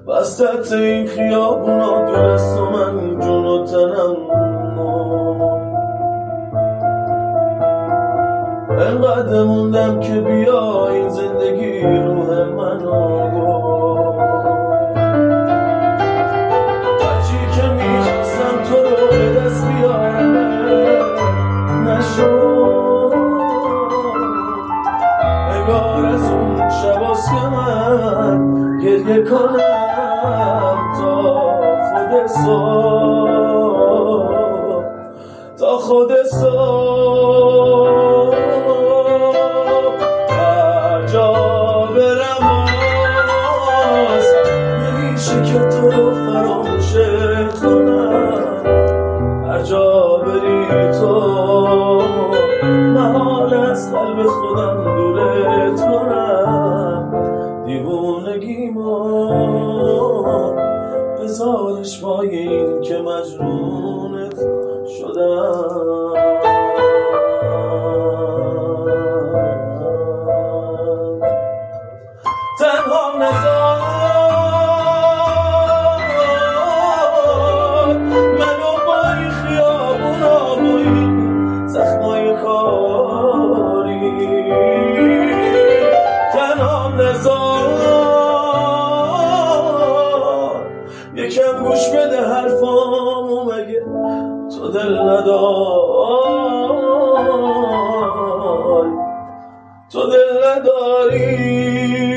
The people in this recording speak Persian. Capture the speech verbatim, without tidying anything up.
وسط این خیابونا دو دست و من جون و تنم انقدر موندم که بیا این زندگی روح منو هرچی که میخواستم تو رو به دست بیارم نشد نگار از اون شباست که من گریه کنم تا خود صبح تا خود صبح هر جا برم باز نمیشه که تو رو فراموشت کنم هر جا بری تو محال از قلب خودم دورت کنم دیوونگیمو بذارش وای این که مجنونت شدم تنها نزار منو با این خیابونا با این زخمای کاری تنها نزار یکم گوش بده حرفامو مگه تو دل نداری تو دل نداری